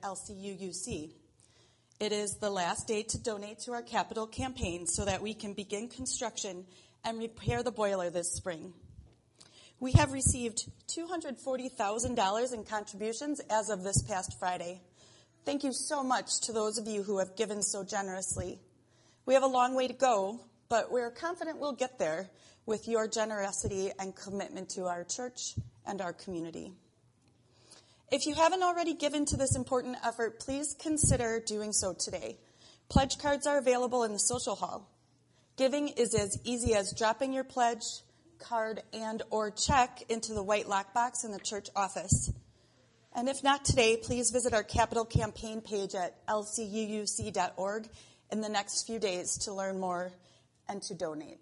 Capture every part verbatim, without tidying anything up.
L C U U C. It is the last day to donate to our capital campaign so that we can begin construction and repair the boiler this spring. We have received two hundred forty thousand dollars in contributions as of this past Friday. Thank you so much to those of you who have given so generously. We have a long way to go, but we're confident we'll get there with your generosity and commitment to our church and our community. If you haven't already given to this important effort, please consider doing so today. Pledge cards are available in the social hall. Giving is as easy as dropping your pledge, card, and or check into the white lockbox in the church office. And if not today, please visit our capital campaign page at L C U U C dot org in the next few days to learn more and to donate.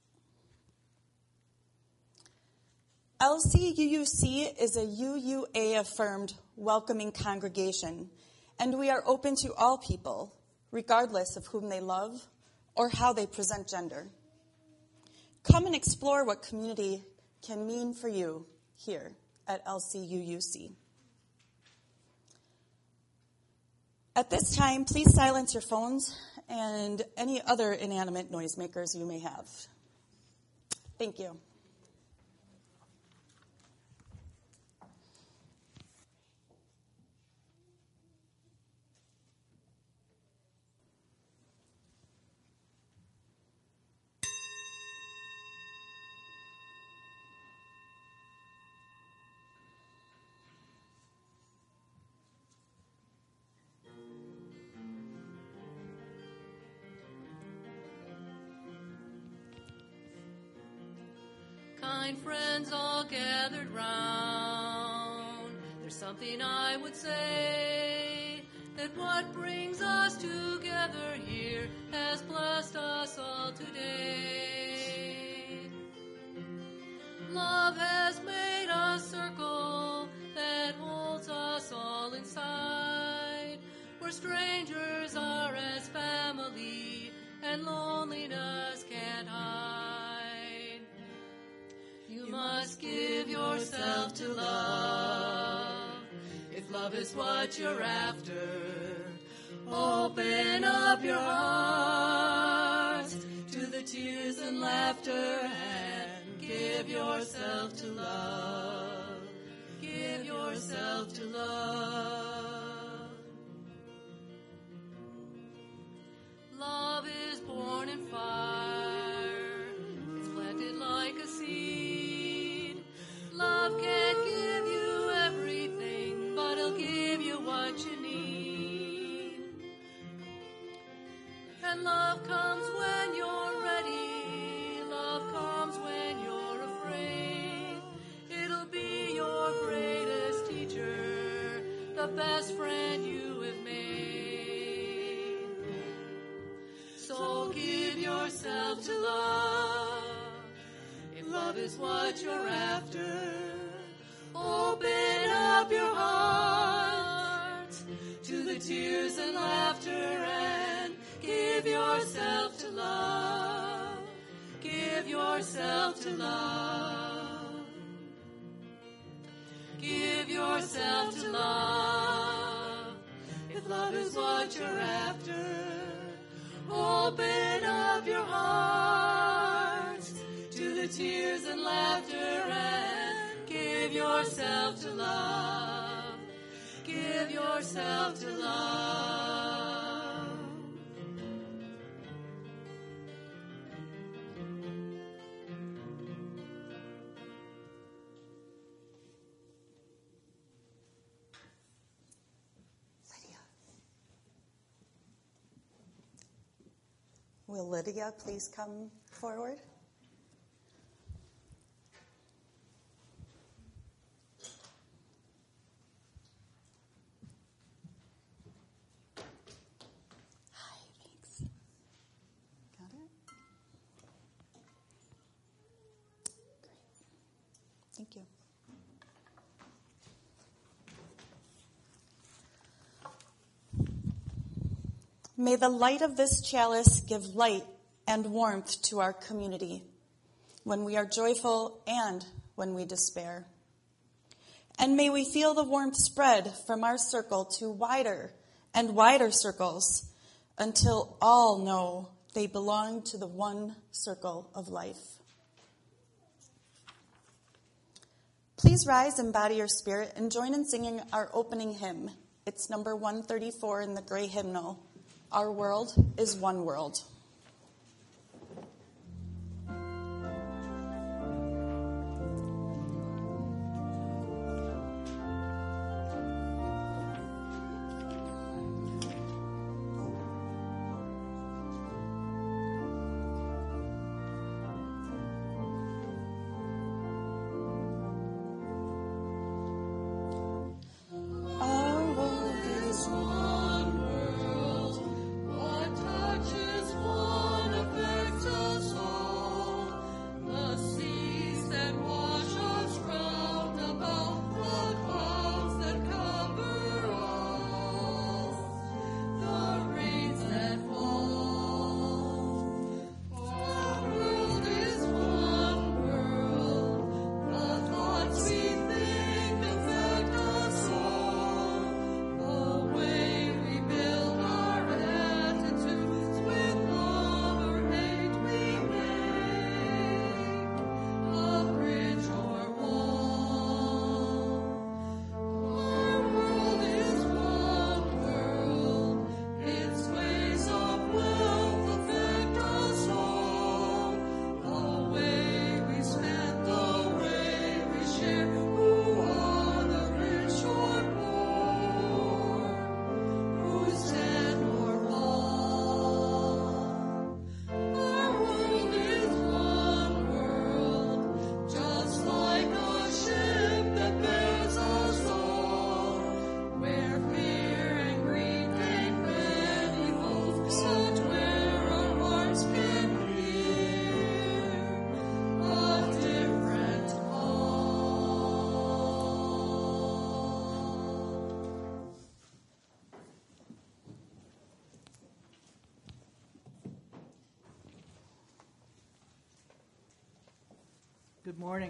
L C U U C is a U U A-affirmed, welcoming congregation, and we are open to all people, regardless of whom they love or how they present gender. Come and explore what community can mean for you here at L C U U C. At this time, please silence your phones and any other inanimate noisemakers you may have. Thank you. Kind friends all gathered round, there's something I would say, that what brings us together here has blessed us all today. Love has made a circle that holds us all inside, where strangers are as family and loneliness can't hide. You must give yourself to love, if love is what you're after. Open up your hearts to the tears and laughter and give yourself to love. Give yourself to love. Love is born in fire, it's planted like a seed. Love can't give you everything, but it'll give you what you need. And love comes when you're ready, love comes when you're afraid. It'll be your greatest teacher, the best friend you have made. So give yourself to love, if love is what you're after. Open up your heart to the tears and laughter and give yourself to love. Give yourself to love. Give yourself to love, if love is what you're after. Open up your hearts to the tears and laughter and give yourself to love. Give yourself to love. Lydia. Will Lydia please come forward? Thank you. May the light of this chalice give light and warmth to our community when we are joyful and when we despair. And may we feel the warmth spread from our circle to wider and wider circles until all know they belong to the one circle of life. Please rise and bow to your spirit and join in singing our opening hymn. It's number one thirty-four in the gray hymnal. Our world is one world. Good morning.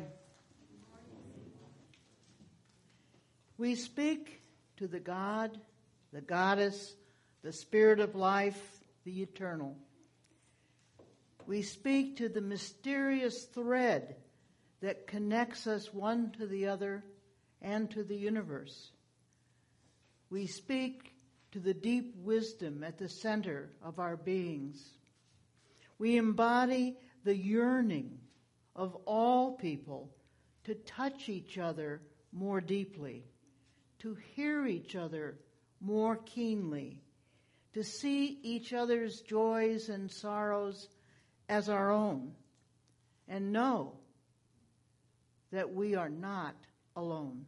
We speak to the God, the Goddess, the Spirit of life, the eternal. We speak to the mysterious thread that connects us one to the other and to the universe. We speak to the deep wisdom at the center of our beings. We embody the yearning of all people to touch each other more deeply, to hear each other more keenly, to see each other's joys and sorrows as our own, and know that we are not alone.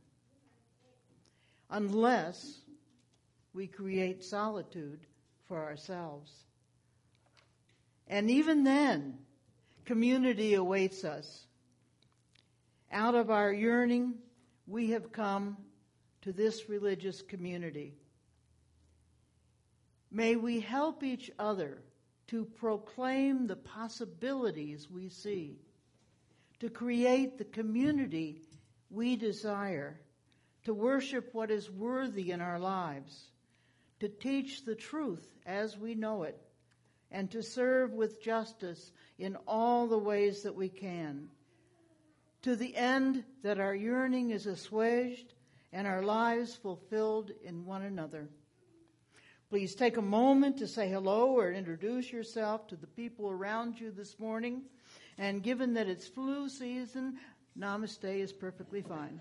Unless we create solitude for ourselves. And even then, community awaits us. Out of our yearning, we have come to this religious community. May we help each other to proclaim the possibilities we see, to create the community we desire, to worship what is worthy in our lives, to teach the truth as we know it, and to serve with justice in all the ways that we can, to the end that our yearning is assuaged and our lives fulfilled in one another. Please take a moment to say hello or introduce yourself to the people around you this morning. And given that it's flu season, namaste is perfectly fine.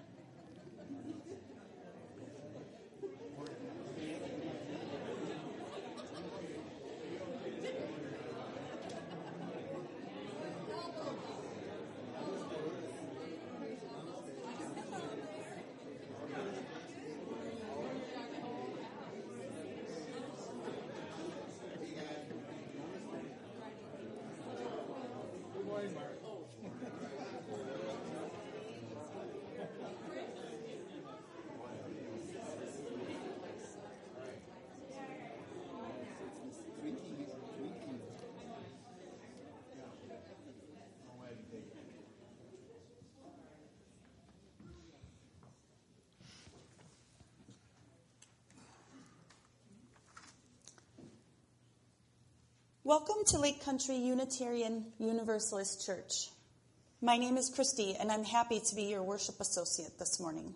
Welcome to Lake Country Unitarian Universalist Church. My name is Christy, and I'm happy to be your worship associate this morning.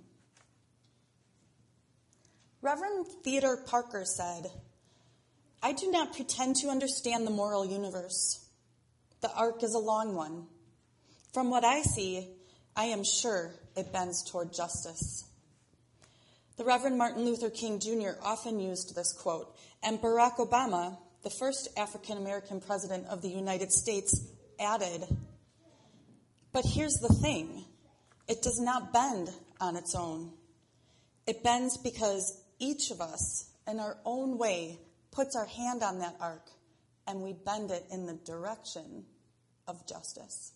Reverend Theodore Parker said, "I do not pretend to understand the moral universe. The arc is a long one. From what I see, I am sure it bends toward justice." The Reverend Martin Luther King Junior often used this quote, and Barack Obama, the first African-American president of the United States, added, "But here's the thing, it does not bend on its own. It bends because each of us, in our own way, puts our hand on that arc, and we bend it in the direction of justice."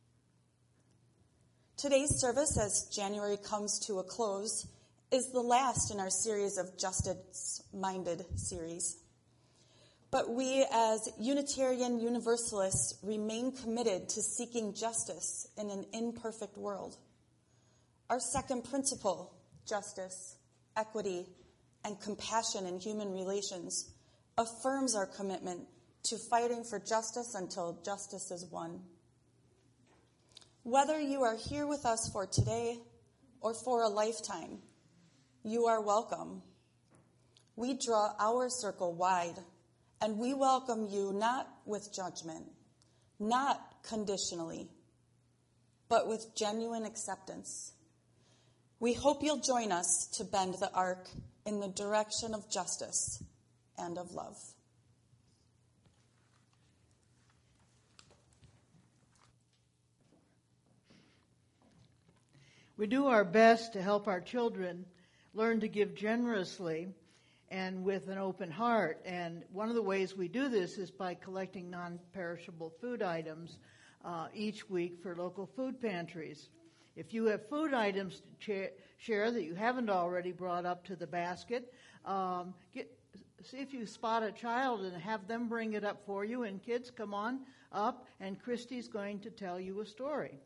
Today's service, as January comes to a close, is the last in our series of justice-minded series. But we, as Unitarian Universalists, remain committed to seeking justice in an imperfect world. Our second principle, justice, equity, and compassion in human relations, affirms our commitment to fighting for justice until justice is won. Whether you are here with us for today or for a lifetime, you are welcome. We draw our circle wide, and we welcome you not with judgment, not conditionally, but with genuine acceptance. We hope you'll join us to bend the arc in the direction of justice and of love. We do our best to help our children learn to give generously and with an open heart. And one of the ways we do this is by collecting non-perishable food items uh, each week for local food pantries. If you have food items to cha- share that you haven't already brought up to the basket, um, get, see if you spot a child and have them bring it up for you. And kids, come on up, and Christy's going to tell you a story.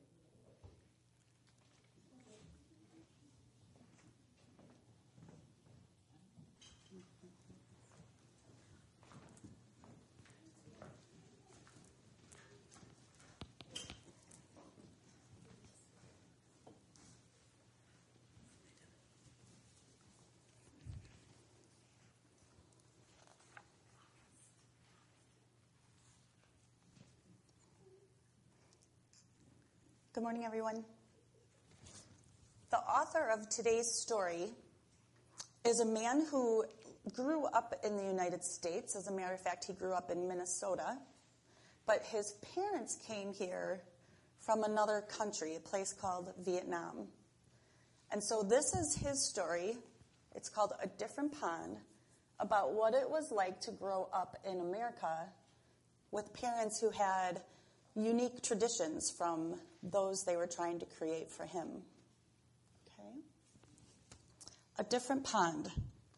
Good morning, everyone. The author of today's story is a man who grew up in the United States. As a matter of fact, he grew up in Minnesota. But his parents came here from another country, a place called Vietnam. And so this is his story. It's called A Different Pond, about what it was like to grow up in America with parents who had unique traditions from those they were trying to create for him. Okay? A Different Pond.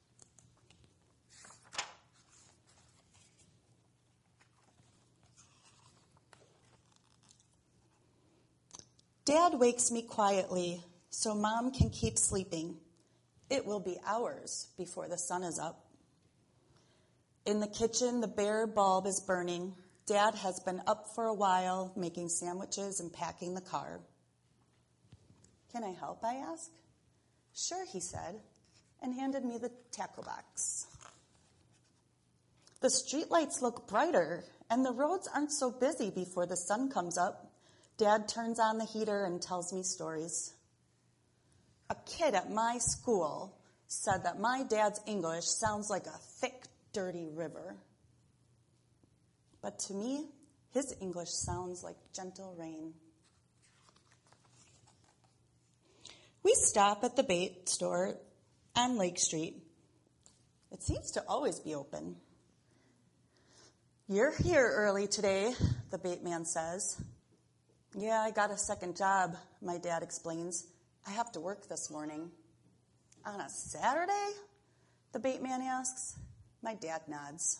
Dad wakes me quietly so Mom can keep sleeping. It will be hours before the sun is up. In the kitchen, the bare bulb is burning. Dad has been up for a while, making sandwiches and packing the car. "Can I help?" I asked. "Sure," he said, and handed me the tackle box. The streetlights look brighter, and the roads aren't so busy before the sun comes up. Dad turns on the heater and tells me stories. A kid at my school said that my dad's English sounds like a thick, dirty river. But to me, his English sounds like gentle rain. We stop at the bait store on Lake Street. It seems to always be open. "You're here early today," the bait man says. "Yeah, I got a second job," my dad explains. "I have to work this morning." "On a Saturday?" the bait man asks. My dad nods.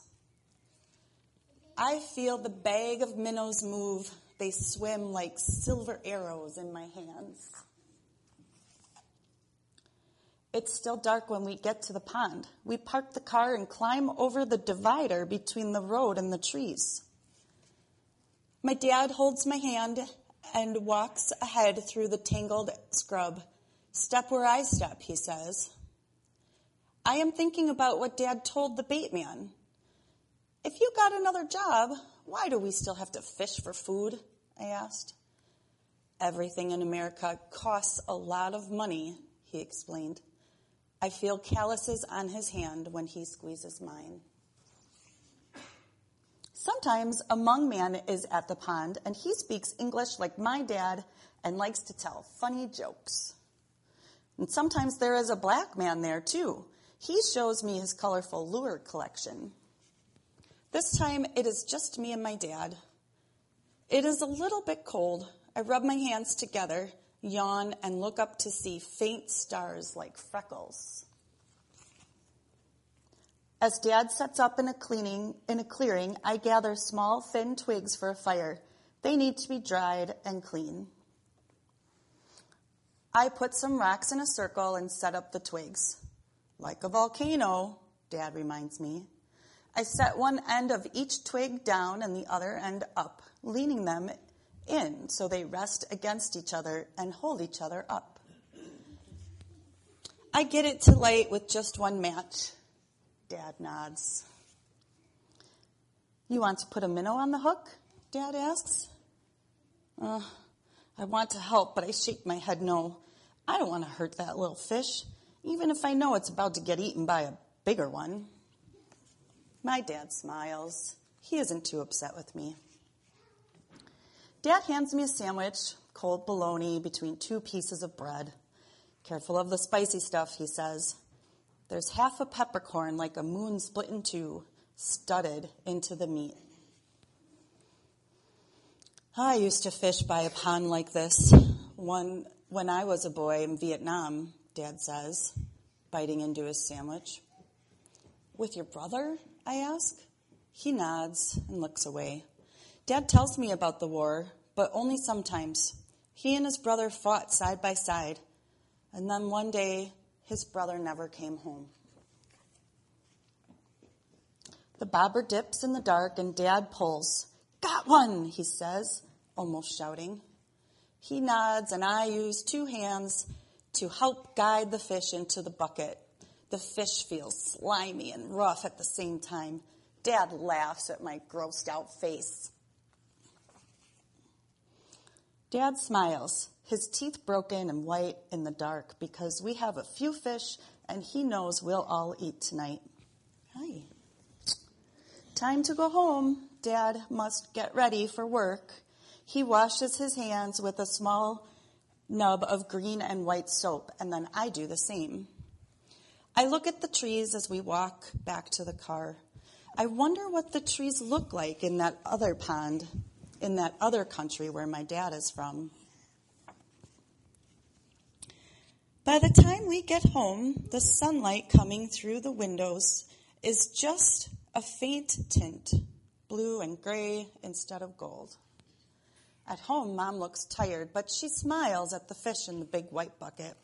I feel the bag of minnows move. They swim like silver arrows in my hands. It's still dark when we get to the pond. We park the car and climb over the divider between the road and the trees. My dad holds my hand and walks ahead through the tangled scrub. Step where I step, he says. I am thinking about what Dad told the bait man. If you got another job, why do we still have to fish for food? I asked. Everything in America costs a lot of money, he explained. I feel calluses on his hand when he squeezes mine. Sometimes a Hmong man is at the pond, and he speaks English like my dad and likes to tell funny jokes. And sometimes there is a black man there, too. He shows me his colorful lure collection. This time, it is just me and my dad. It is a little bit cold. I rub my hands together, yawn, and look up to see faint stars like freckles. As Dad sets up in a cleaning in a clearing, I gather small, thin twigs for a fire. They need to be dried and clean. I put some rocks in a circle and set up the twigs. Like a volcano, Dad reminds me. I set one end of each twig down and the other end up, leaning them in so they rest against each other and hold each other up. I get it to light with just one match. Dad nods. You want to put a minnow on the hook? Dad asks. Uh, I want to help, but I shake my head no. I don't want to hurt that little fish, even if I know it's about to get eaten by a bigger one. My dad smiles. He isn't too upset with me. Dad hands me a sandwich, cold bologna between two pieces of bread. Careful of the spicy stuff, he says. There's half a peppercorn like a moon split in two, studded into the meat. I used to fish by a pond like this one when I was a boy in Vietnam, Dad says, biting into his sandwich. With your brother? I ask. He nods and looks away. Dad tells me about the war, but only sometimes. He and his brother fought side by side, and then one day, his brother never came home. The bobber dips in the dark, and Dad pulls. Got one, he says, almost shouting. He nods, and I use two hands to help guide the fish into the bucket. The fish feels slimy and rough at the same time. Dad laughs at my grossed out face. Dad smiles, his teeth broken and white in the dark because we have a few fish and he knows we'll all eat tonight. Hi. Time to go home. Dad must get ready for work. He washes his hands with a small nub of green and white soap, and then I do the same. I look at the trees as we walk back to the car. I wonder what the trees look like in that other pond, in that other country where my dad is from. By the time we get home, the sunlight coming through the windows is just a faint tint, blue and gray instead of gold. At home, Mom looks tired, but she smiles at the fish in the big white bucket.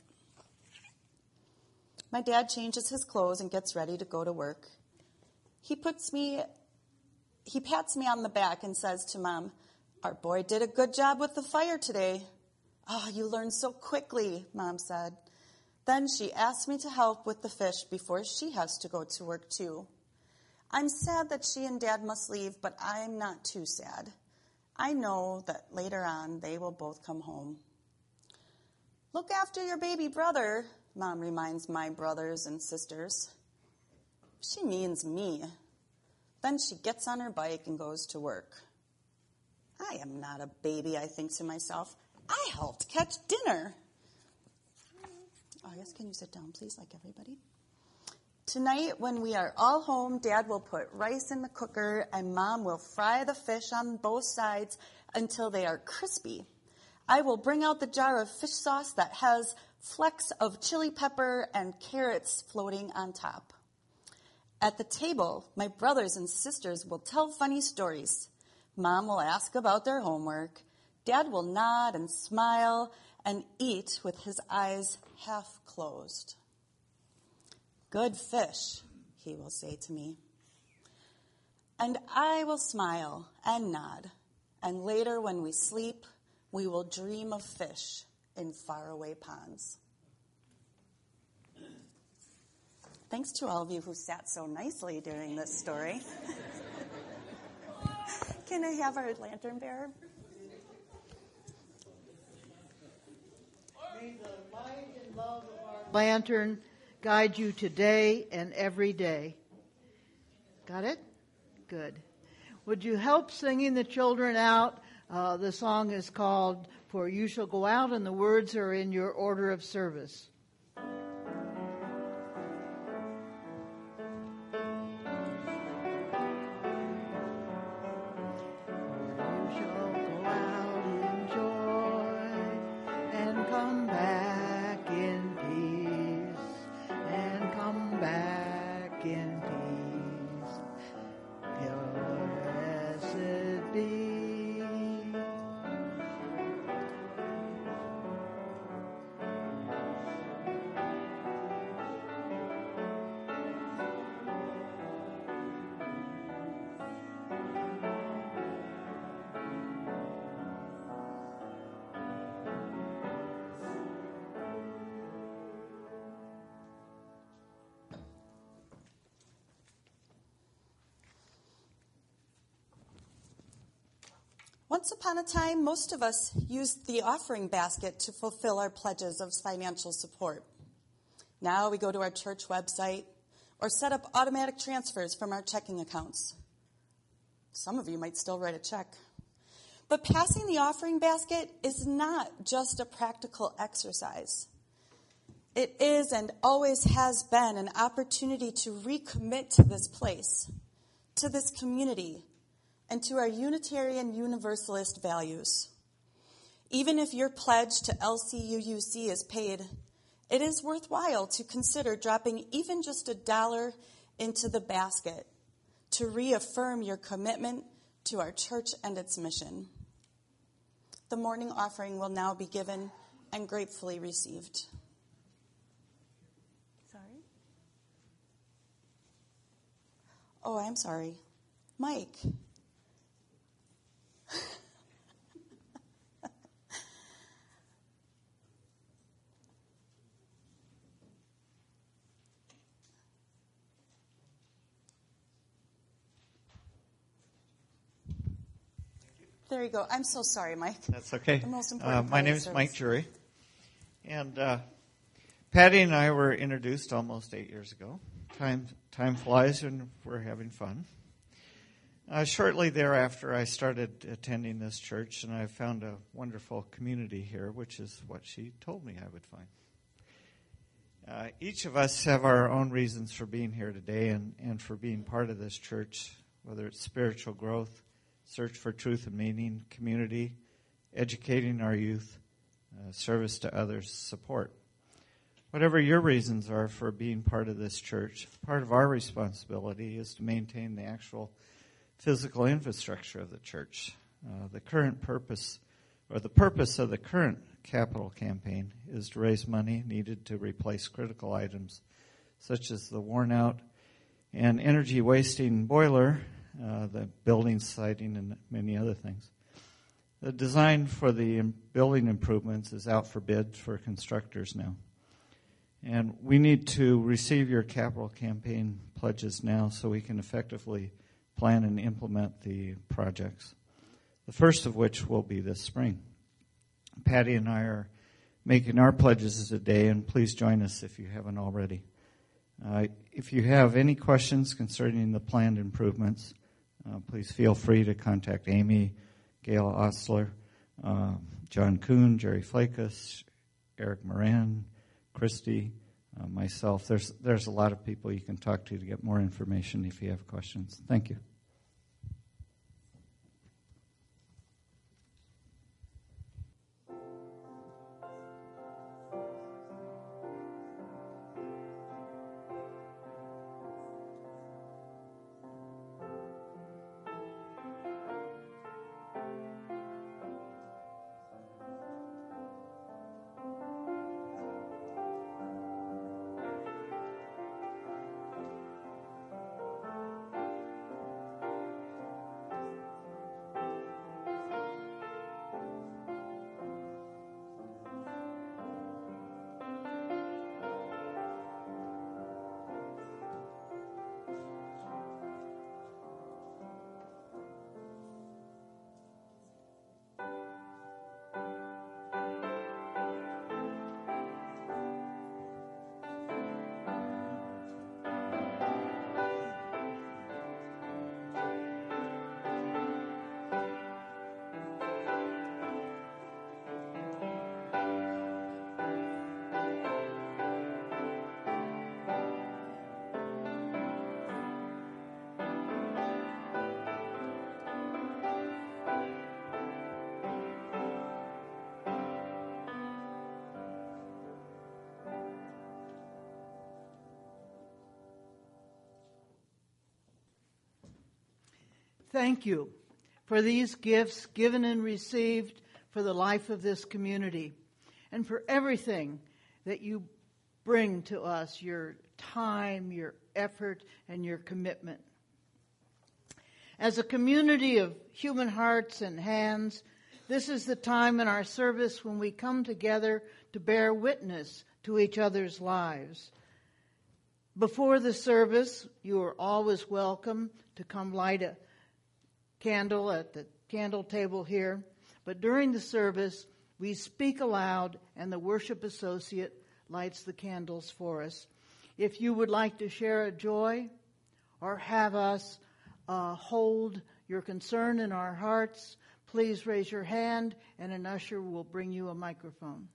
My dad changes his clothes and gets ready to go to work. He puts me, he pats me on the back and says to Mom, "Our boy did a good job with the fire today." "Oh, you learn so quickly," Mom said. Then she asked me to help with the fish before she has to go to work too. I'm sad that she and Dad must leave, but I'm not too sad. I know that later on they will both come home. Look after your baby brother, Mom reminds my brothers and sisters. She means me. Then she gets on her bike and goes to work. I am not a baby, I think to myself. I helped catch dinner. Oh, yes, can you sit down, please, like everybody? Tonight, when we are all home, Dad will put rice in the cooker and Mom will fry the fish on both sides until they are crispy. I will bring out the jar of fish sauce that has flecks of chili pepper and carrots floating on top. At the table, my brothers and sisters will tell funny stories. Mom will ask about their homework. Dad will nod and smile and eat with his eyes half closed. "Good fish," he will say to me. And I will smile and nod, and later when we sleep, we will dream of fish in faraway ponds. Thanks to all of you who sat so nicely during this story. Can I have our lantern bearer? May the light and love of our lantern guide you today and every day. Got it? Good. Would you help singing the children out? Uh, the song is called "For You Shall Go Out," and the words are in your order of service. Once upon a time, most of us used the offering basket to fulfill our pledges of financial support. Now we go to our church website or set up automatic transfers from our checking accounts. Some of you might still write a check. But passing the offering basket is not just a practical exercise. It is and always has been an opportunity to recommit to this place, to this community, and to our Unitarian Universalist values. Even if your pledge to L C U U C is paid, it is worthwhile to consider dropping even just a dollar into the basket to reaffirm your commitment to our church and its mission. The morning offering will now be given and gratefully received. Sorry? Oh, I'm sorry. Mike. There you go. I'm so sorry, Mike. That's okay. The most Uh, important my part name of is service. Mike Jury, and uh, Patty and I were introduced almost eight years ago. Time time flies, and we're having fun. Uh, shortly thereafter, I started attending this church, and I found a wonderful community here, which is what she told me I would find. Uh, each of us have our own reasons for being here today and, and for being part of this church, whether it's spiritual growth, search for truth and meaning, community, educating our youth, uh, service to others, support. Whatever your reasons are for being part of this church, part of our responsibility is to maintain the actual physical infrastructure of the church. Uh, the current purpose, or the purpose of the current capital campaign is to raise money needed to replace critical items such as the worn-out and energy-wasting boiler, uh, the building siding, and many other things. The design for the building improvements is out for bid for constructors now. And we need to receive your capital campaign pledges now so we can effectively plan and implement the projects, the first of which will be this spring. Patty and I are making our pledges today, and please join us if you haven't already. Uh, if you have any questions concerning the planned improvements, uh, please feel free to contact Amy, Gail Ostler, uh, John Kuhn, Jerry Flakus, Eric Moran, Christy, uh, myself. There's there's a lot of people you can talk to to get more information if you have questions. Thank you. thank you for these gifts given and received for the life of this community and for everything that you bring to us, your time, your effort, and your commitment. As a community of human hearts and hands, this is the time in our service when we come together to bear witness to each other's lives. Before the service, you are always welcome to come light a candle at the candle table here. But during the service, we speak aloud and the worship associate lights the candles for us. If you would like to share a joy or have us uh, hold your concern in our hearts, please raise your hand and an usher will bring you a microphone.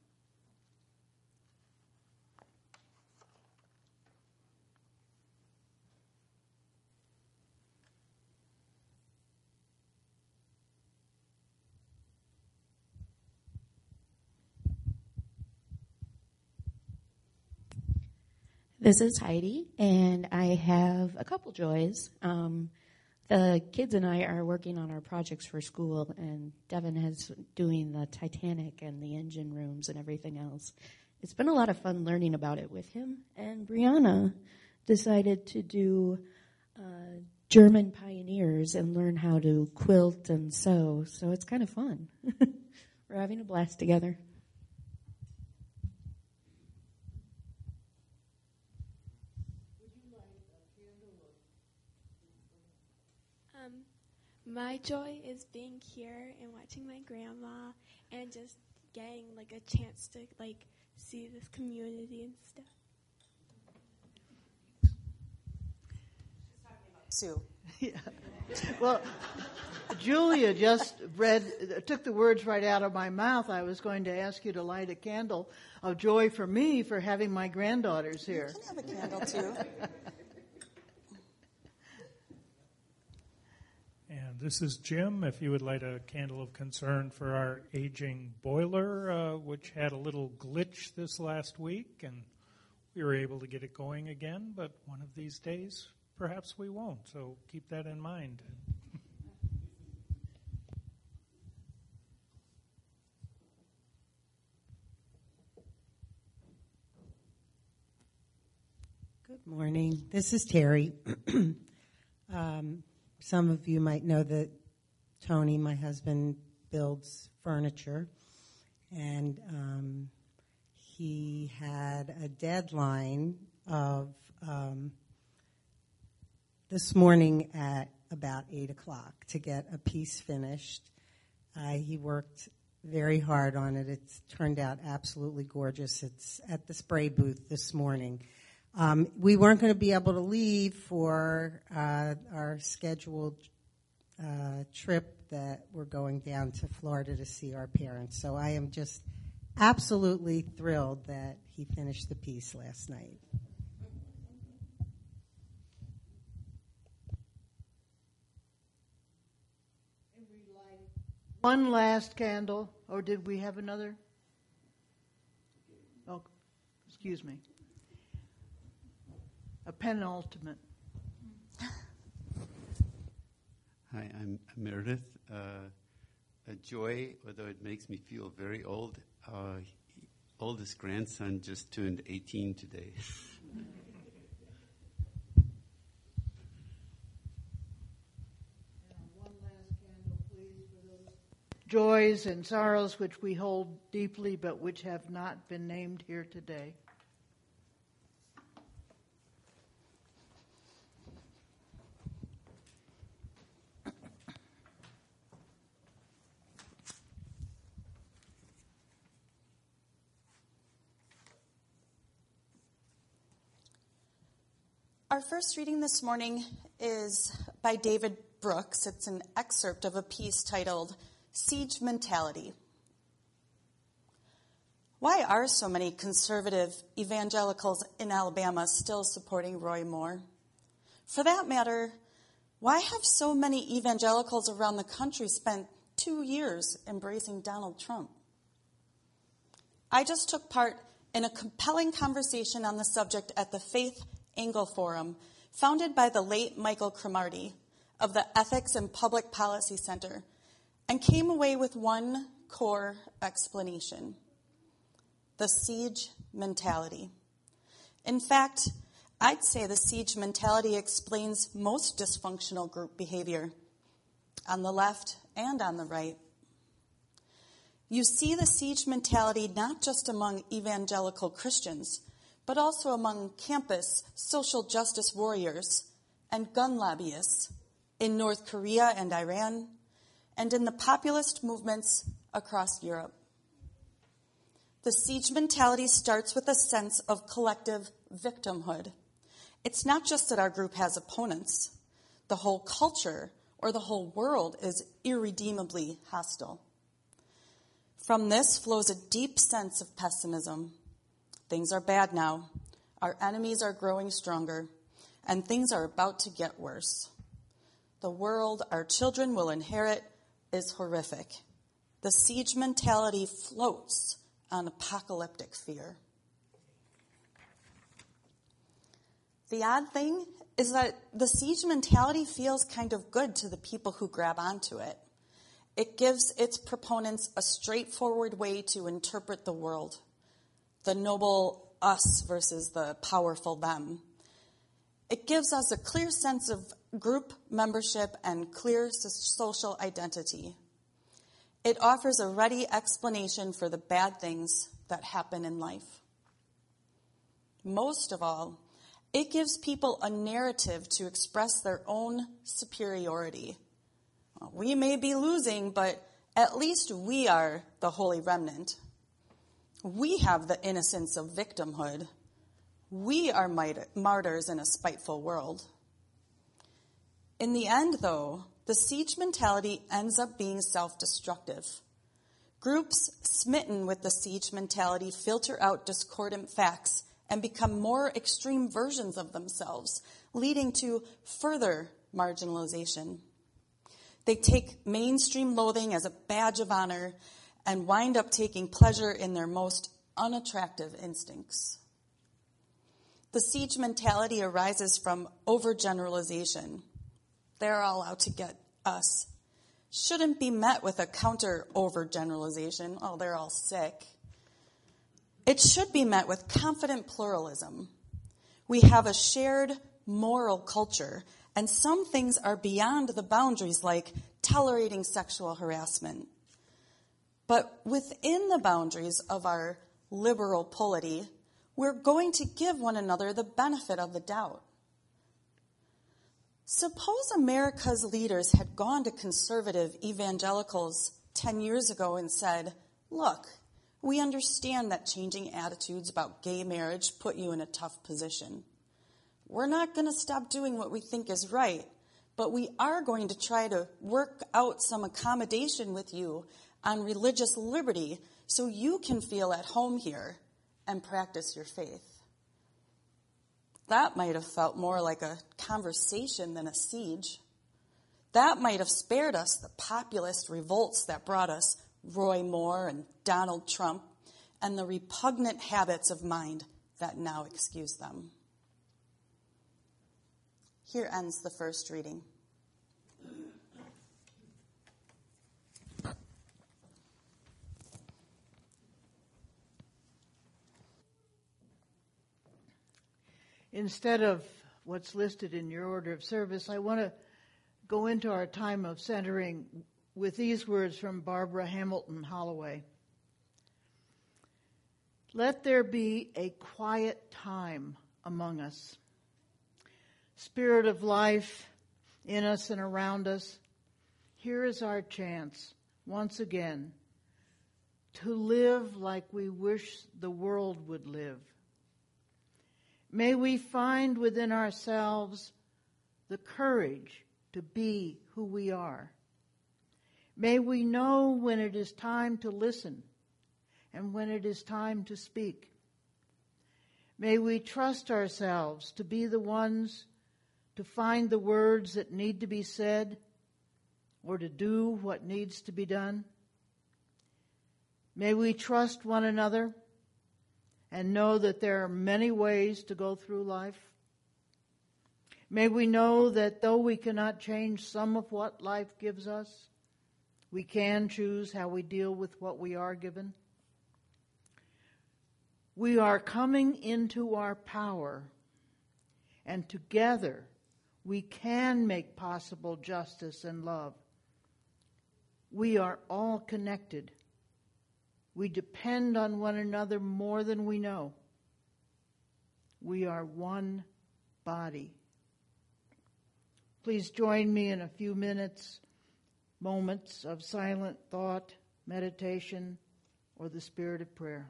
This is Heidi, and I have a couple joys. Um, the kids and I are working on our projects for school, and Devin is doing the Titanic and the engine rooms and everything else. It's been a lot of fun learning about it with him, and Brianna decided to do uh, German pioneers and learn how to quilt and sew, so it's kind of fun. We're having a blast together. My joy is being here and watching my grandma and just getting like a chance to like see this community and stuff. Sue. Yeah. Well, Julia just read, took the words right out of my mouth. I was going to ask you to light a candle of joy for me for having my granddaughters here. You can have a candle too. And this is Jim. If you would light a candle of concern for our aging boiler, uh, which had a little glitch this last week, and we were able to get it going again, but one of these days, perhaps we won't, so keep that in mind. Good morning. This is Terry. um, Some of you might know that Tony, my husband, builds furniture, and um, he had a deadline of um, this morning at about eight o'clock to get a piece finished. Uh, he worked very hard on it. It's turned out absolutely gorgeous. It's at the spray booth this morning. Um, we weren't going to be able to leave for uh, our scheduled uh, trip that we're going down to Florida to see our parents. So I am just absolutely thrilled that he finished the piece last night. One last candle, or did we have another? Oh, excuse me. A penultimate. Hi, I'm Meredith. Uh, a joy, although it makes me feel very old. Uh, oldest grandson just turned eighteen today. One last candle, please, for those joys and sorrows which we hold deeply, but which have not been named here today. Our first reading this morning is by David Brooks. It's an excerpt of a piece titled Siege Mentality. Why are so many conservative evangelicals in Alabama still supporting Roy Moore? For that matter, why have so many evangelicals around the country spent two years embracing Donald Trump? I just took part in a compelling conversation on the subject at the Faith Angle Forum, founded by the late Michael Cromartie, of the Ethics and Public Policy Center and came away with one core explanation: the siege mentality. In fact, I'd say the siege mentality explains most dysfunctional group behavior on the left and on the right. You see the siege mentality not just among evangelical Christians, but also among campus social justice warriors and gun lobbyists in North Korea and Iran, and in the populist movements across Europe. The siege mentality starts with a sense of collective victimhood. It's not just that our group has opponents. The whole culture or the whole world is irredeemably hostile. From this flows a deep sense of pessimism. Things are bad now. Our enemies are growing stronger, and things are about to get worse. The world our children will inherit is horrific. The siege mentality floats on apocalyptic fear. The odd thing is that the siege mentality feels kind of good to the people who grab onto it. It gives its proponents a straightforward way to interpret the world, the noble us versus the powerful them. It gives us a clear sense of group membership and clear social identity. It offers a ready explanation for the bad things that happen in life. Most of all, it gives people a narrative to express their own superiority. We may be losing, but at least we are the holy remnant. We have the innocence of victimhood. We are martyrs in a spiteful world. In the end, though, the siege mentality ends up being self-destructive. Groups smitten with the siege mentality filter out discordant facts and become more extreme versions of themselves, leading to further marginalization. They take mainstream loathing as a badge of honor and wind up taking pleasure in their most unattractive instincts. The siege mentality arises from overgeneralization. They're all out to get us. Shouldn't be met with a counter overgeneralization. Oh, they're all sick. It should be met with confident pluralism. We have a shared moral culture, and some things are beyond the boundaries, like tolerating sexual harassment. But within the boundaries of our liberal polity, we're going to give one another the benefit of the doubt. Suppose America's leaders had gone to conservative evangelicals ten years ago and said, look, we understand that changing attitudes about gay marriage put you in a tough position. We're not going to stop doing what we think is right, but we are going to try to work out some accommodation with you on religious liberty so you can feel at home here and practice your faith. That might have felt more like a conversation than a siege. That might have spared us the populist revolts that brought us Roy Moore and Donald Trump and the repugnant habits of mind that now excuse them. Here ends the first reading. Instead of what's listed in your order of service, I want to go into our time of centering with these words from Barbara Hamilton Holloway. Let there be a quiet time among us. Spirit of life in us and around us, here is our chance, once again, to live like we wish the world would live. May we find within ourselves the courage to be who we are. May we know when it is time to listen and when it is time to speak. May we trust ourselves to be the ones to find the words that need to be said or to do what needs to be done. May we trust one another and know that there are many ways to go through life. May we know that though we cannot change some of what life gives us, we can choose how we deal with what we are given. We are coming into our power, and together we can make possible justice and love. We are all connected. We depend on one another more than we know. We are one body. Please join me in a few minutes, moments of silent thought, meditation, or the spirit of prayer.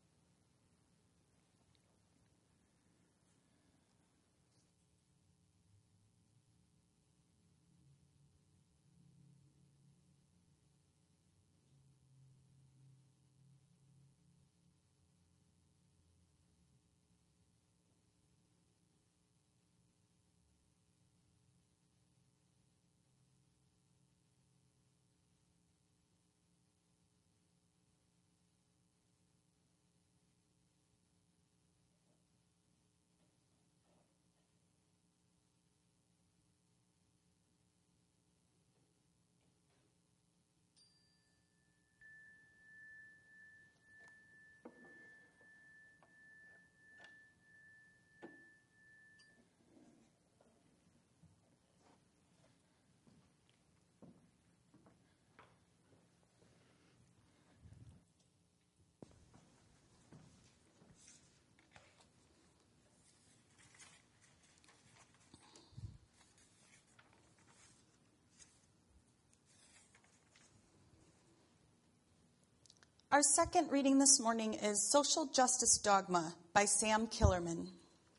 Our second reading this morning is Social Justice Dogma by Sam Killerman.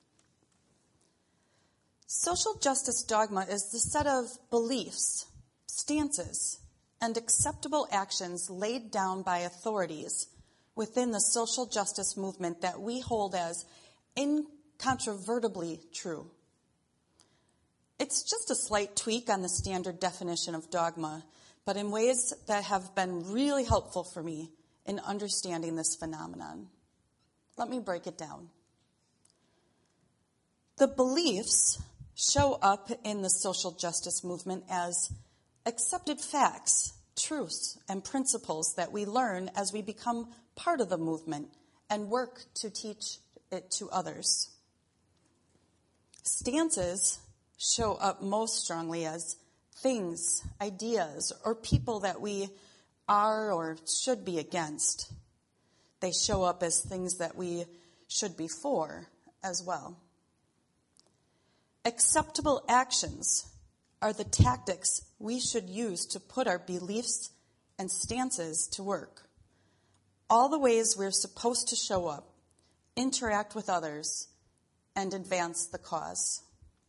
Social justice dogma is the set of beliefs, stances, and acceptable actions laid down by authorities within the social justice movement that we hold as incontrovertibly true. It's just a slight tweak on the standard definition of dogma, but in ways that have been really helpful for me in understanding this phenomenon. Let me break it down. The beliefs show up in the social justice movement as accepted facts, truths, and principles that we learn as we become part of the movement and work to teach it to others. Stances show up most strongly as things, ideas, or people that we are or should be against. They show up as things that we should be for as well. Acceptable actions are the tactics we should use to put our beliefs and stances to work. All the ways we're supposed to show up, interact with others, and advance the cause.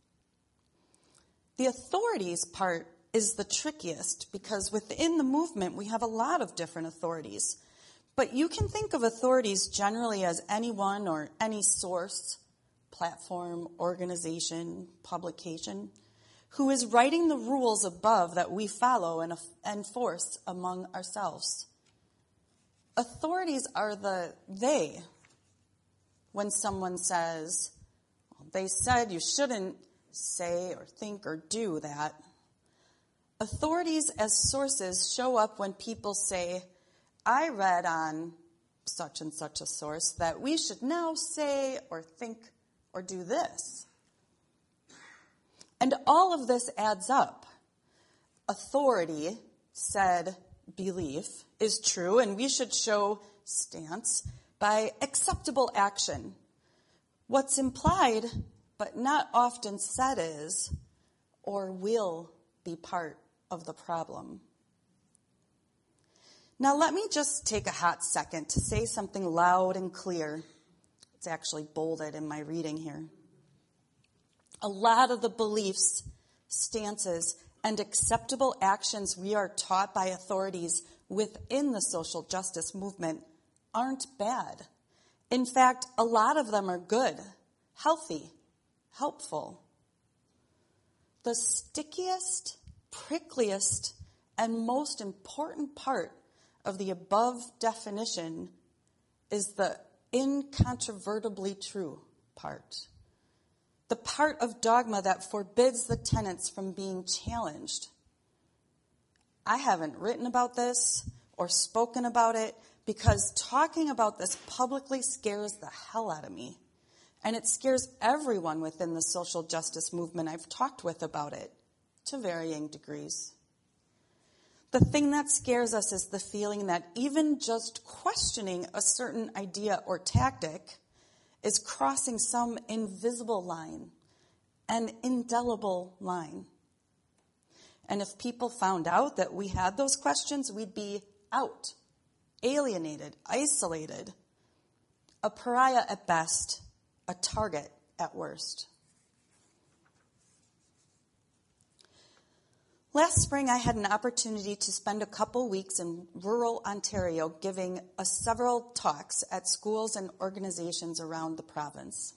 The authorities part is the trickiest because within the movement we have a lot of different authorities. But you can think of authorities generally as anyone or any source, platform, organization, publication, who is writing the rules above that we follow and enforce among ourselves. Authorities are the they. When someone says, well, they said you shouldn't say or think or do that. Authorities as sources show up when people say, I read on such and such a source that we should now say or think or do this. And all of this adds up. Authority said belief is true, and we should show stance by acceptable action. What's implied but not often said is, or will be part of the problem. Now let me just take a hot second to say something loud and clear. It's actually bolded in my reading here. A lot of the beliefs, stances, and acceptable actions we are taught by authorities within the social justice movement aren't bad. In fact, a lot of them are good, healthy, helpful. The stickiest, prickliest, and most important part of the above definition is the incontrovertibly true part. the part of dogma that forbids the tenets from being challenged. I haven't written about this or spoken about it because talking about this publicly scares the hell out of me. And it scares everyone within the social justice movement I've talked with about it, to varying degrees. The thing that scares us is the feeling that even just questioning a certain idea or tactic is crossing some invisible line, an indelible line. And if people found out that we had those questions, we'd be out, alienated, isolated, a pariah at best, a target at worst. Last spring, I had an opportunity to spend a couple weeks in rural Ontario giving a several talks at schools and organizations around the province.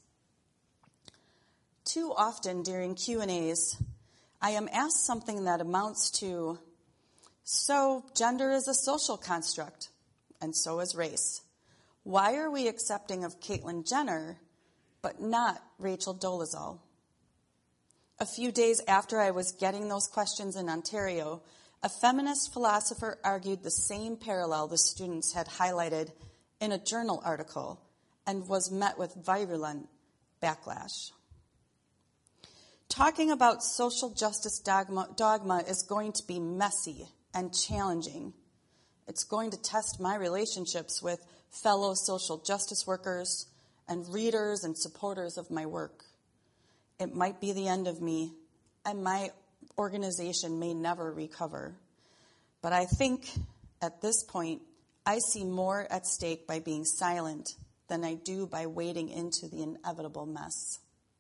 Too often during Q and A's, I am asked something that amounts to, so gender is a social construct, and so is race. Why are we accepting of Caitlyn Jenner, but not Rachel Dolezal? A few days after I was getting those questions in Ontario, a feminist philosopher argued the same parallel the students had highlighted in a journal article and was met with virulent backlash. Talking about social justice dogma, dogma is going to be messy and challenging. It's going to test my relationships with fellow social justice workers and readers and supporters of my work. It might be the end of me, and my organization may never recover. But I think at this point, I see more at stake by being silent than I do by wading into the inevitable mess.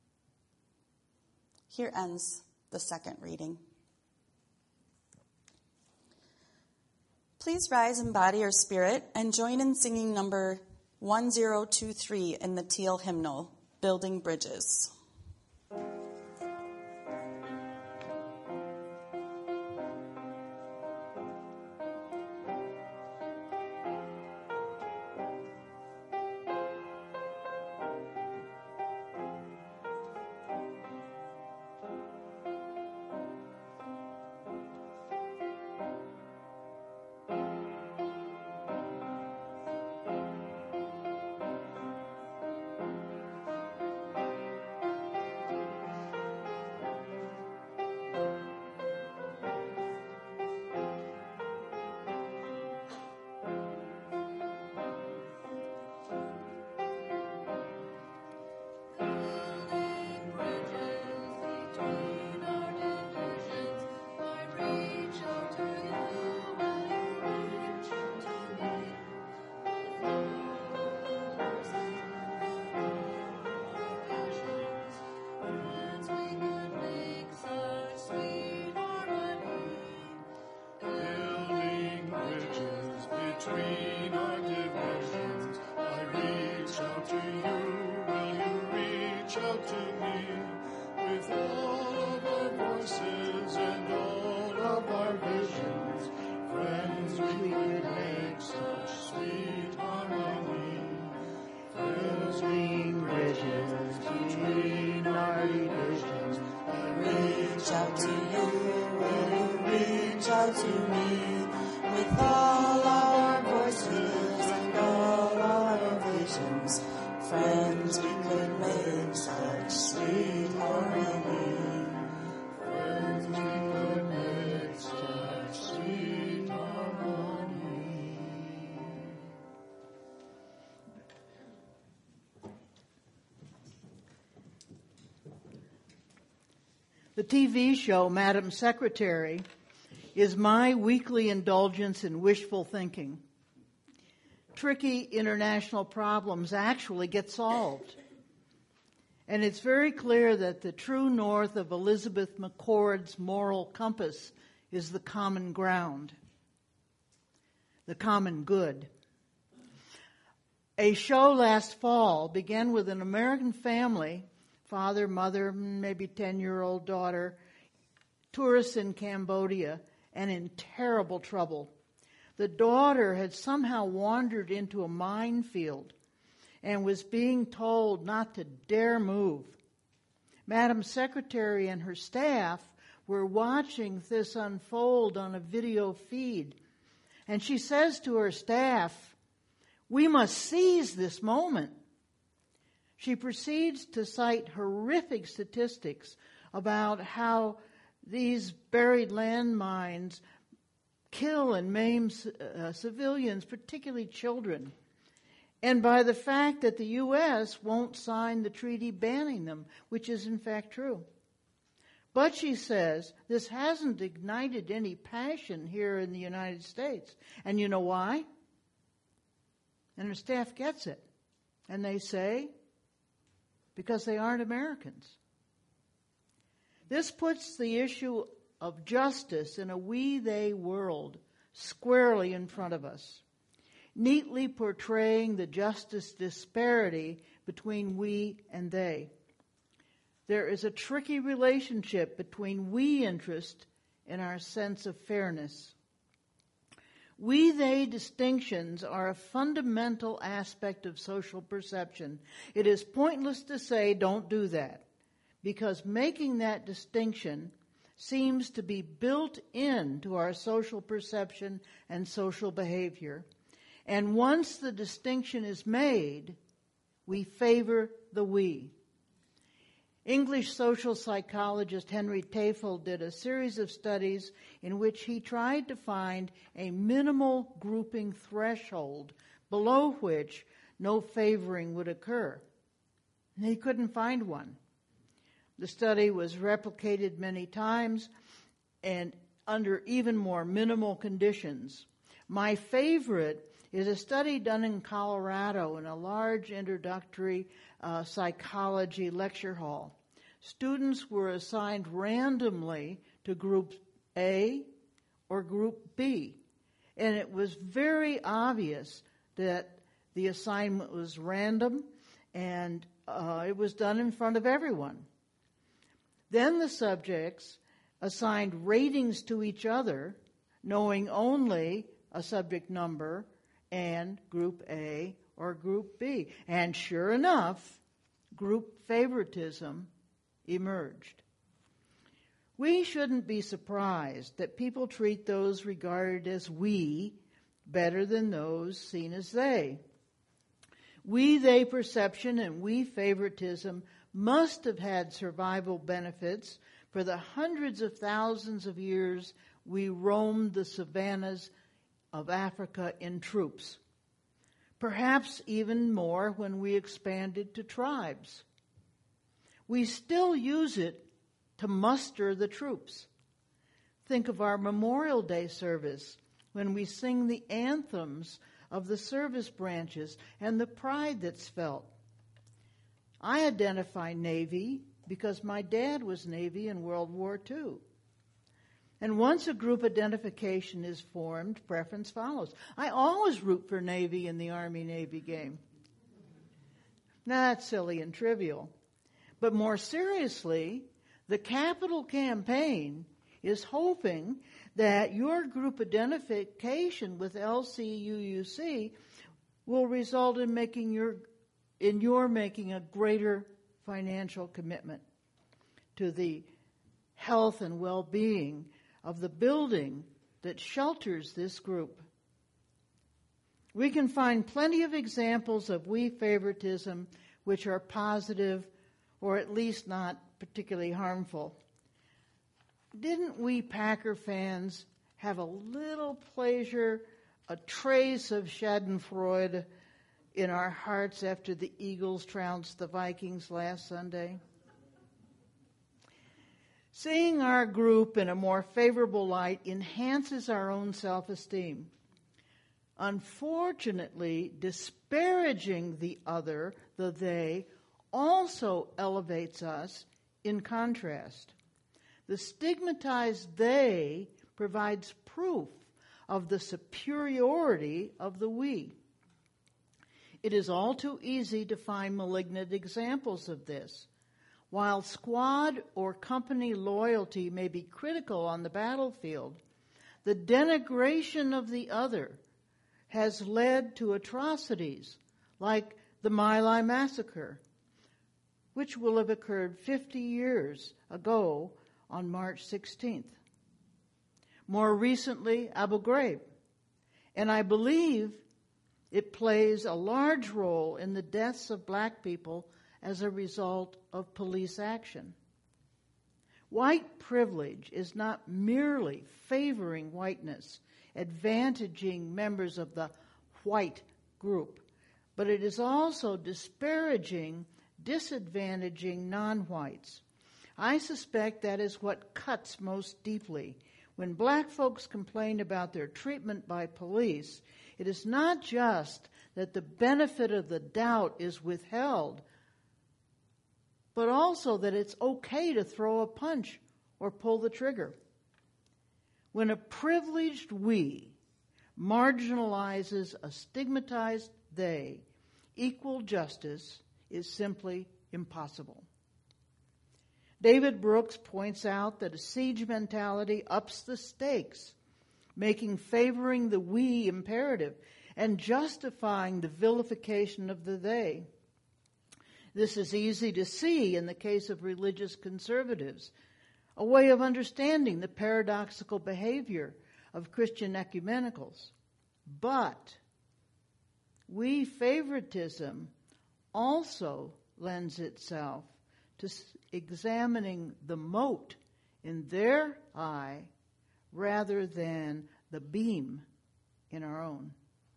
Here ends the second reading. Please rise in body or spirit and join in singing number one zero two three in the Teal hymnal, Building Bridges. The T V show, Madam Secretary, is my weekly indulgence in wishful thinking. Tricky international problems actually get solved. And it's very clear that the true north of Elizabeth McCord's moral compass is the common ground, the common good. A show last fall began with an American family, father, mother, maybe ten-year-old daughter, tourists in Cambodia, and in terrible trouble. The daughter had somehow wandered into a minefield and was being told not to dare move Madam Secretary and her staff were watching this unfold on a video feed. And she says to her staff, "We must seize this moment." She proceeds to cite horrific statistics about how these buried landmines kill and maim uh, civilians, particularly children, and by the fact that the U S won't sign the treaty banning them, which is in fact true. But she says this hasn't ignited any passion here in the United States. And you know why? And her staff gets it. And they say, because they aren't Americans. This puts the issue of justice in a we-they world squarely in front of us, neatly portraying the justice disparity between we and they. There is a tricky relationship between we interest and our sense of fairness. We-they distinctions are a fundamental aspect of social perception. It is pointless to say don't do that, because making that distinction seems to be built into our social perception and social behavior. And once the distinction is made, we favor the we. English social psychologist Henry Tafel did a series of studies in which he tried to find a minimal grouping threshold below which no favoring would occur. And he couldn't find one. The study was replicated many times and under even more minimal conditions. My favorite is a study done in Colorado in a large introductory uh, psychology lecture hall. Students were assigned randomly to Group A or Group B, and it was very obvious that the assignment was random, and uh, it was done in front of everyone. Then the subjects assigned ratings to each other, knowing only a subject number and Group A or Group B. And sure enough, group favoritism emerged. We shouldn't be surprised that people treat those regarded as we better than those seen as they. We-they perception and we favoritism must have had survival benefits for the hundreds of thousands of years we roamed the savannas of Africa in troops. Perhaps even more when we expanded to tribes. We still use it to muster the troops. Think of our Memorial Day service when we sing the anthems of the service branches and the pride that's felt. I identify Navy because my dad was Navy in World War Two. And once a group identification is formed, preference follows. I always root for Navy in the Army-Navy game. Now that's silly and trivial. But more seriously, the Capital Campaign is hoping that your group identification with L C U U C will result in making your in your making a greater financial commitment to the health and well-being of the building that shelters this group. We can find plenty of examples of we favoritism which are positive or at least not particularly harmful. Didn't we Packer fans have a little pleasure, a trace of schadenfreude in our hearts after the Eagles trounced the Vikings last Sunday? Seeing our group in a more favorable light enhances our own self-esteem. Unfortunately, disparaging the other, the they, also elevates us in contrast. The stigmatized they provides proof of the superiority of the we. It is all too easy to find malignant examples of this. While squad or company loyalty may be critical on the battlefield, the denigration of the other has led to atrocities like the My Lai massacre, which will have occurred fifty years ago on March sixteenth. More recently, Abu Ghraib. And I believe it plays a large role in the deaths of black people as a result of police action. White privilege is not merely favoring whiteness, advantaging members of the white group, but it is also disparaging, disadvantaging non-whites. I suspect that is what cuts most deeply. When black folks complain about their treatment by police, it is not just that the benefit of the doubt is withheld, but also that it's okay to throw a punch or pull the trigger. When a privileged we marginalizes a stigmatized they, equal justice is simply impossible. David Brooks points out that a siege mentality ups the stakes, making favoring the we imperative and justifying the vilification of the they. This is easy to see in the case of religious conservatives, a way of understanding the paradoxical behavior of Christian ecumenicals. But we favoritism also lends itself to examining the mote in their eye rather than the beam in our own.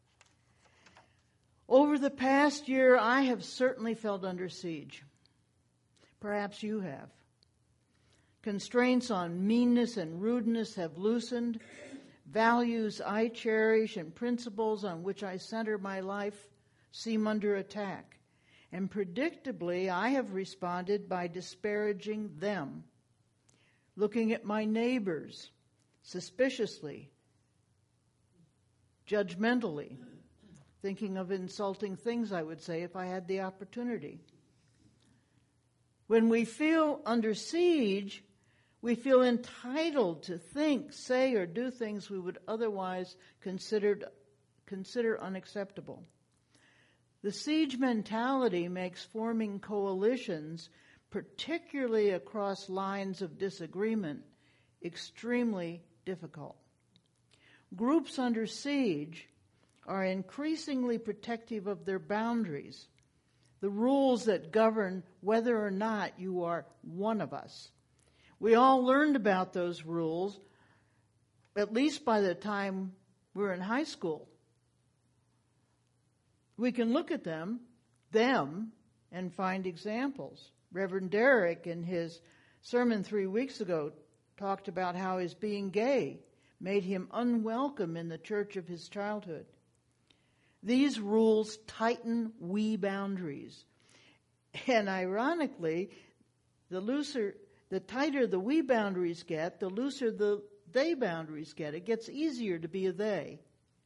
Over the past year, I have certainly felt under siege. Perhaps you have. Constraints on meanness and rudeness have loosened. Values I cherish and principles on which I center my life seem under attack. And predictably, I have responded by disparaging them, looking at my neighbors suspiciously, judgmentally, thinking of insulting things I would say if I had the opportunity. When we feel under siege, we feel entitled to think, say, or do things we would otherwise considered, consider unacceptable. The siege mentality makes forming coalitions, particularly across lines of disagreement, extremely difficult. Groups under siege are increasingly protective of their boundaries, the rules that govern whether or not you are one of us. We all learned about those rules, at least by the time we were in high school. We can look at them, them, and find examples. Reverend Derek, in his sermon three weeks ago, talked about how his being gay made him unwelcome in the church of his childhood. These rules tighten we boundaries. And ironically, the looser, the tighter the we boundaries get, the looser the they boundaries get. It gets easier to be a they.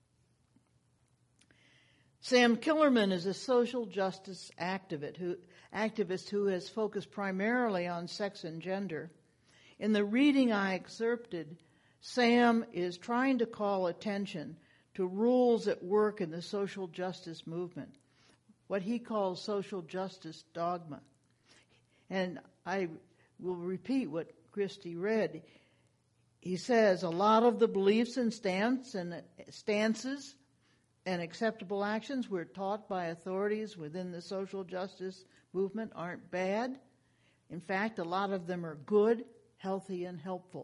Sam Killerman is a social justice activist who, activist who has focused primarily on sex and gender. In the reading I excerpted, Sam is trying to call attention to rules at work in the social justice movement, what he calls social justice dogma. And I will repeat what Christy read. He says, a lot of the beliefs and stance and stances and acceptable actions we're taught by authorities within the social justice movement aren't bad. In fact, a lot of them are good, healthy, and helpful.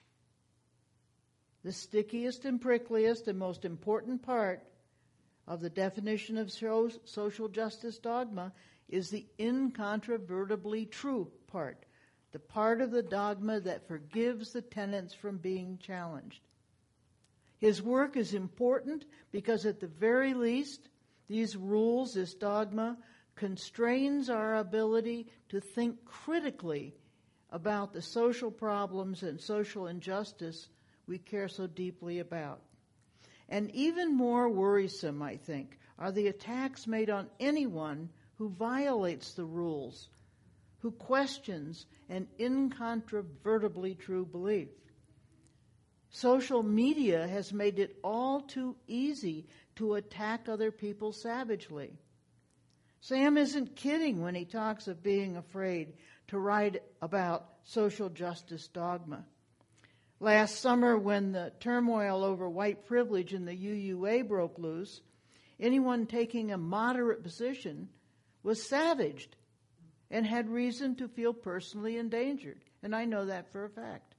The stickiest and prickliest and most important part of the definition of social justice dogma is the incontrovertibly true part, the part of the dogma that forgives the tenets from being challenged. His work is important because at the very least, these rules, this dogma, constrains our ability to think critically about the social problems and social injustice we care so deeply about. And even more worrisome, I think, are the attacks made on anyone who violates the rules, who questions an incontrovertibly true belief. Social media has made it all too easy to attack other people savagely. Sam isn't kidding when he talks of being afraid to write about social justice dogma. Last summer, when the turmoil over white privilege in the U U A broke loose, anyone taking a moderate position was savaged and had reason to feel personally endangered. And I know that for a fact.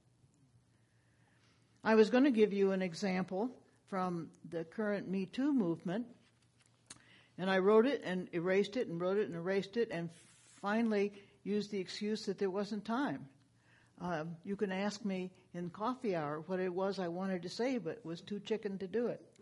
I was going to give you an example from the current Me Too movement, and I wrote it and erased it and wrote it and erased it and finally used the excuse that there wasn't time. Um, you can ask me in coffee hour what it was I wanted to say, but was too chicken to do it.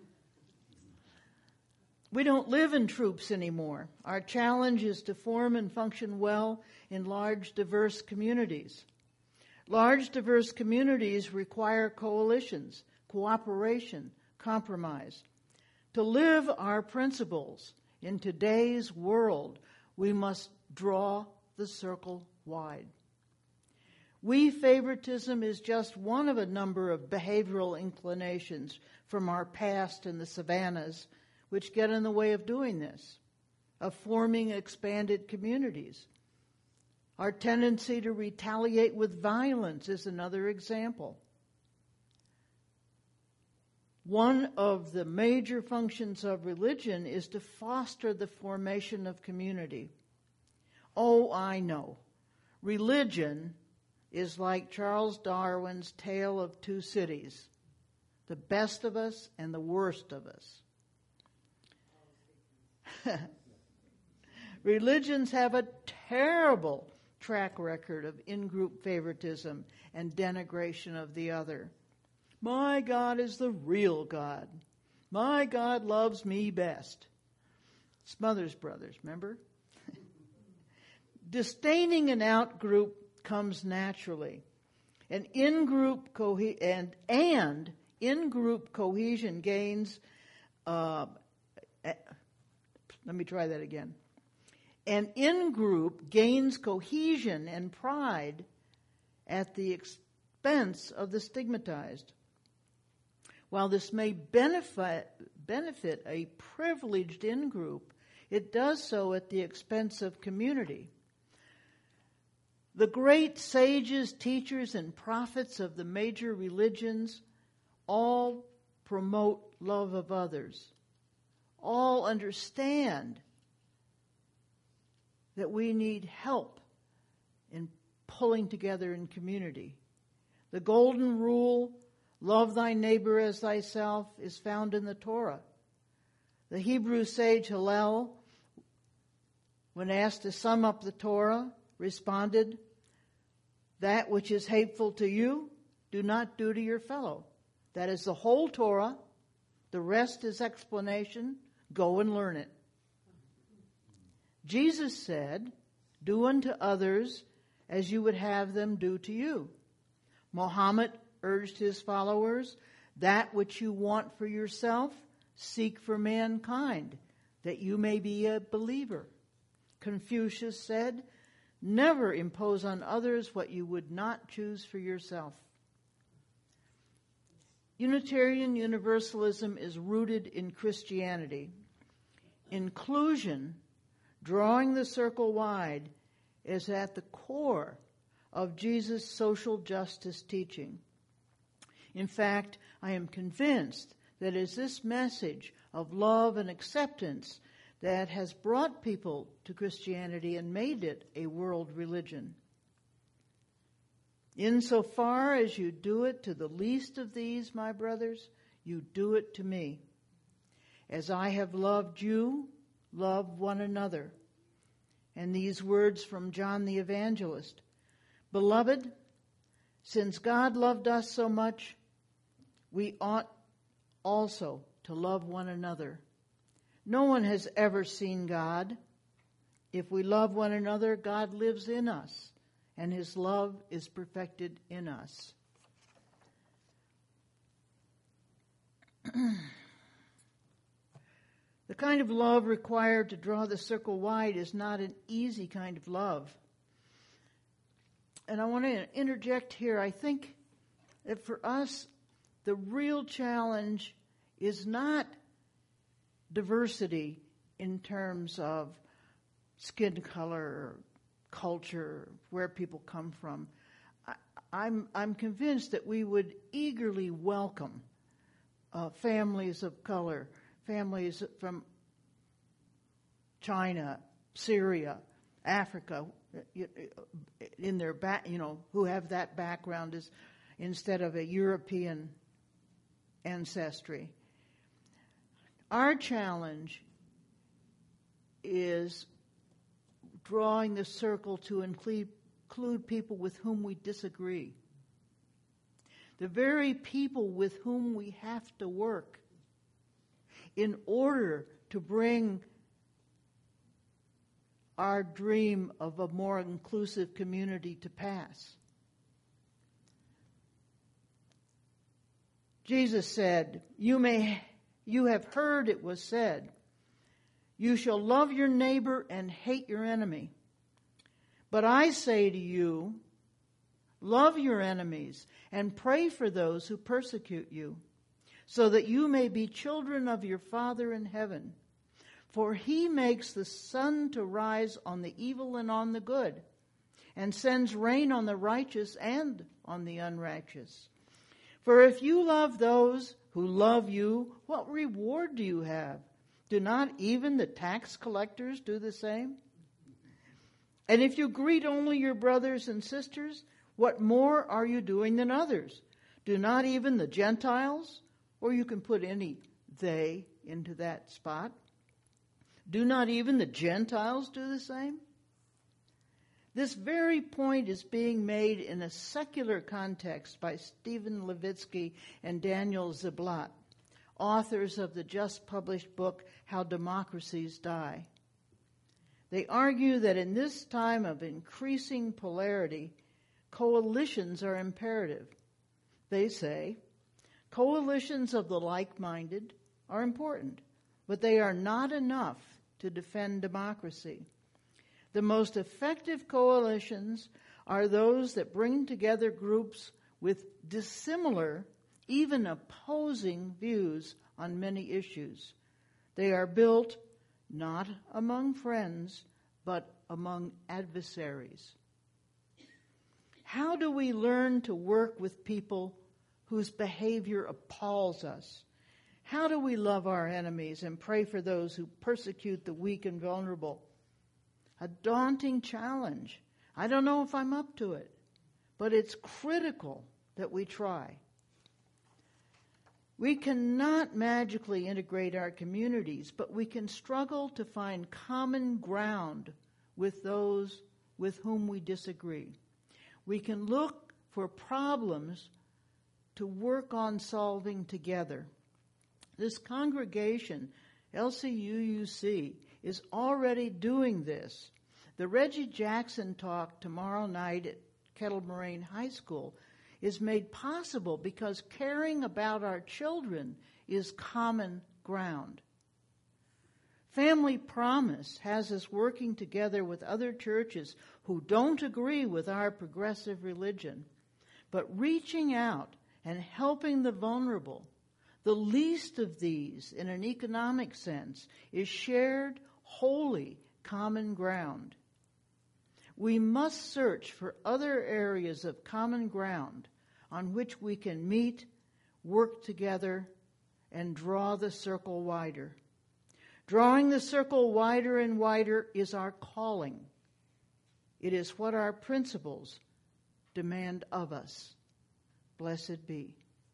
We don't live in troops anymore. Our challenge is to form and function well in large, diverse communities. Large, diverse communities require coalitions, cooperation, compromise. To live our principles in today's world, we must draw the circle wide. We favoritism is just one of a number of behavioral inclinations from our past in the savannas which get in the way of doing this, of forming expanded communities. Our tendency to retaliate with violence is another example. One of the major functions of religion is to foster the formation of community. Oh, I know. Religion is like Charles Darwin's Tale of Two Cities, the best of us and the worst of us. Religions have a terrible track record of in-group favoritism and denigration of the other. My God is the real God. My God loves me best. Smothers Brothers, remember? Disdaining an out-group comes naturally. And in-group co- and, and in-group cohesion gains uh, Let me try that again. An in-group gains cohesion and pride at the expense of the stigmatized. While this may benefit, benefit a privileged in-group, it does so at the expense of community. The great sages, teachers, and prophets of the major religions all promote love of others. All understand that we need help in pulling together in community. The golden rule, love thy neighbor as thyself, is found in the Torah. The Hebrew sage Hillel, when asked to sum up the Torah, responded, that which is hateful to you, do not do to your fellow. That is the whole Torah. The rest is explanation. Go and learn it. Jesus said, do unto others as you would have them do to you. Muhammad urged his followers, that which you want for yourself, seek for mankind, that you may be a believer. Confucius said, never impose on others what you would not choose for yourself. Unitarian Universalism is rooted in Christianity. Inclusion, drawing the circle wide, is at the core of Jesus' social justice teaching. In fact, I am convinced that it is this message of love and acceptance that has brought people to Christianity and made it a world religion. Insofar as you do it to the least of these, my brothers, you do it to me. As I have loved you, love one another. And these words from John the Evangelist. Beloved, since God loved us so much, we ought also to love one another. No one has ever seen God. If we love one another, God lives in us, and his love is perfected in us. The kind of love required to draw the circle wide is not an easy kind of love. And I want to interject here. I think that for us, the real challenge is not diversity in terms of skin color, culture, where people come from. I, I'm I'm convinced that we would eagerly welcome uh, families of color, families from China, Syria, Africa, in their back, you know, who have that background as instead of a European ancestry. Our challenge is drawing the circle to include, include people with whom we disagree. The very people with whom we have to work in order to bring our dream of a more inclusive community to pass. Jesus said, you may, you have heard it was said, you shall love your neighbor and hate your enemy. But I say to you, love your enemies and pray for those who persecute you, so that you may be children of your Father in heaven. For he makes the sun to rise on the evil and on the good, and sends rain on the righteous and on the unrighteous. For if you love those who love you, what reward do you have? Do not even the tax collectors do the same? And if you greet only your brothers and sisters, what more are you doing than others? Do not even the Gentiles, or you can put any they into that spot, do not even the Gentiles do the same? This very point is being made in a secular context by Stephen Levitsky and Daniel Ziblatt, authors of the just published book, How Democracies Die. They argue that in this time of increasing polarity, coalitions are imperative. They say, coalitions of the like-minded are important, but they are not enough to defend democracy. The most effective coalitions are those that bring together groups with dissimilar, even opposing views on many issues. They are built not among friends, but among adversaries. How do we learn to work with people whose behavior appalls us? How do we love our enemies and pray for those who persecute the weak and vulnerable? A daunting challenge. I don't know if I'm up to it, but it's critical that we try. We cannot magically integrate our communities, but we can struggle to find common ground with those with whom we disagree. We can look for problems to work on solving together. This congregation, L C U U C, is already doing this. The Reggie Jackson talk tomorrow night at Kettle Moraine High School is made possible because caring about our children is common ground. Family Promise has us working together with other churches who don't agree with our progressive religion, but reaching out and helping the vulnerable. The least of these, in an economic sense, is shared, holy, common ground. We must search for other areas of common ground on which we can meet, work together, and draw the circle wider. Drawing the circle wider and wider is our calling. It is what our principles demand of us. Blessed be.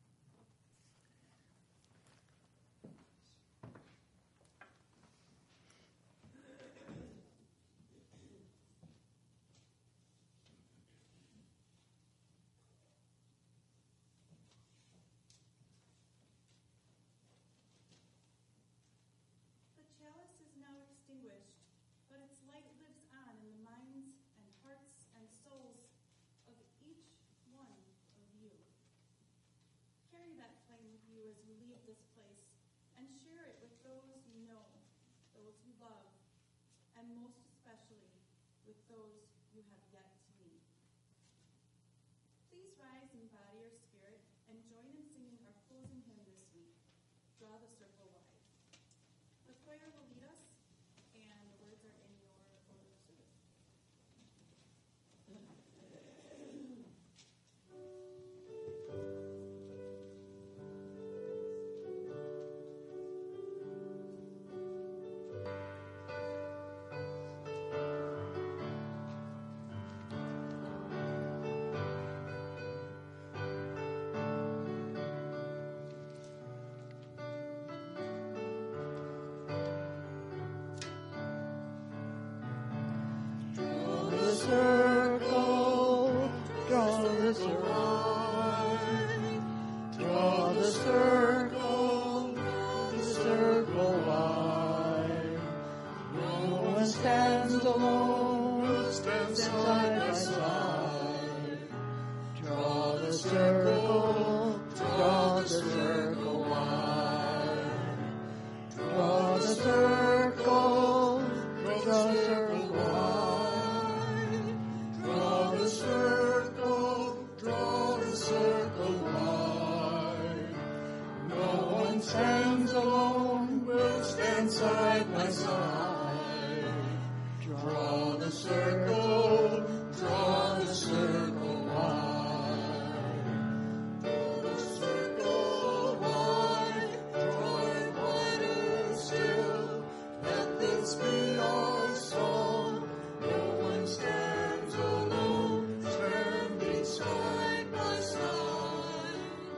and most especially with those you have yet to meet. Please rise in body or spirit and join in singing our closing hymn this week, Draw the Circle Wide. The choir will lead us, and the words are in your stands alone, we'll stand side by side. Draw the circle, draw the circle wide. Draw the circle wide, draw it wider still. Let this be our song. No one stands alone, standing side by side.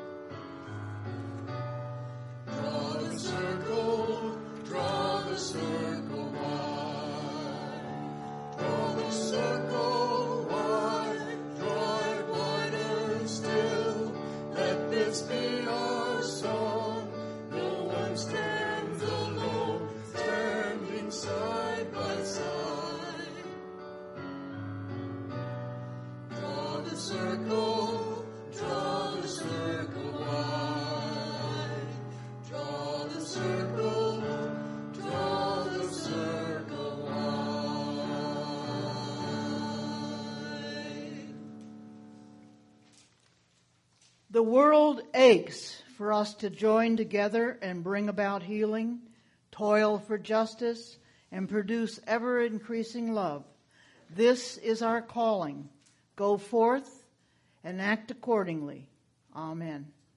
Draw the circle, draw the circle wide. Draw the circle wide, draw it wider still. Let this be our song. No one stands alone, standing side by side. Draw the circle, draw the circle wide. Draw the circle, draw the circle wide. The world aches for us to join together and bring about healing, toil for justice, and produce ever-increasing love. This is our calling. Go forth and act accordingly. Amen.